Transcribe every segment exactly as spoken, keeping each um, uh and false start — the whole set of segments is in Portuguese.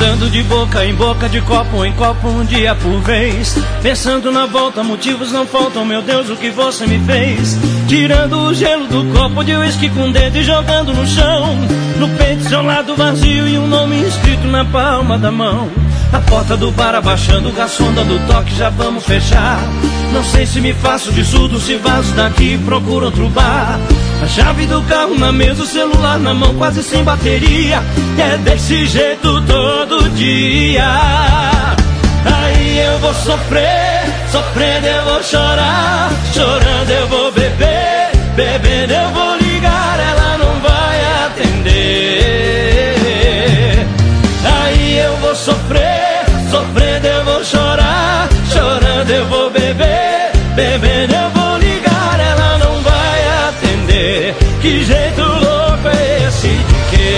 Andando de boca em boca, de copo em copo, um dia por vez. Pensando na volta, motivos não faltam, meu Deus, o que você me fez. Tirando o gelo do copo de uísque com o dedo e jogando no chão. No peito seu lado vazio e um nome escrito na palma da mão. A porta do bar abaixando, o garçom dando toque, já vamos fechar. Não sei se me faço de surdo, se vazo daqui, procuro outro bar. A chave do carro na mesa, o celular na mão, quase sem bateria. É desse jeito todo dia. Aí eu vou sofrer, sofrendo eu vou chorar, chorando eu vou beber, bebendo eu vou ligar, ela não vai atender. Aí eu vou sofrer, sofrendo eu vou chorar, chorando eu vou beber, bebendo eu vou ligar, ela não vai atender. Que jeito louco é esse de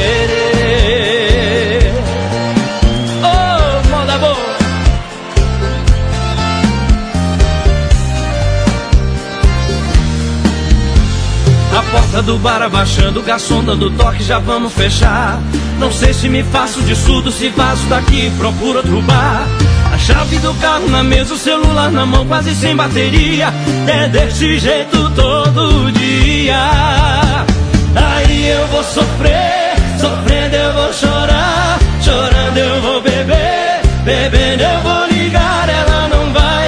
querer? Oh, moda boa! A porta do bar abaixando, o garçom dando toque, já vamos fechar. Não sei se me faço de surdo, se vazo daqui, procuro outro bar. A chave do carro na mesa, o celular na mão, quase sem bateria. É desse jeito todo dia. Aí eu vou sofrer, sofrendo eu vou chorar, chorando eu vou beber, bebendo eu vou ligar, ela não vai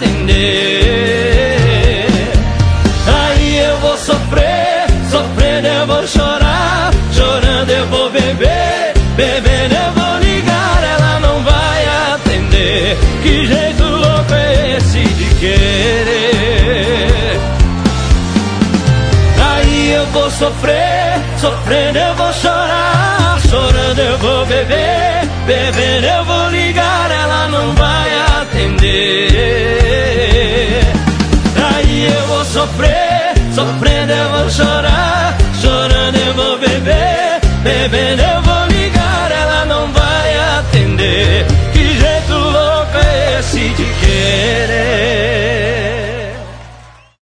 atender. Aí eu vou sofrer, sofrendo eu vou chorar, chorando eu vou beber, bebendo eu vou ligar, ela não vai atender. Que jeito louco é esse de querer? Aí eu vou sofrer, sofrendo eu vou chorar, chorando eu vou beber, bebendo eu vou ligar, ela não vai atender. Aí eu vou sofrer, sofrendo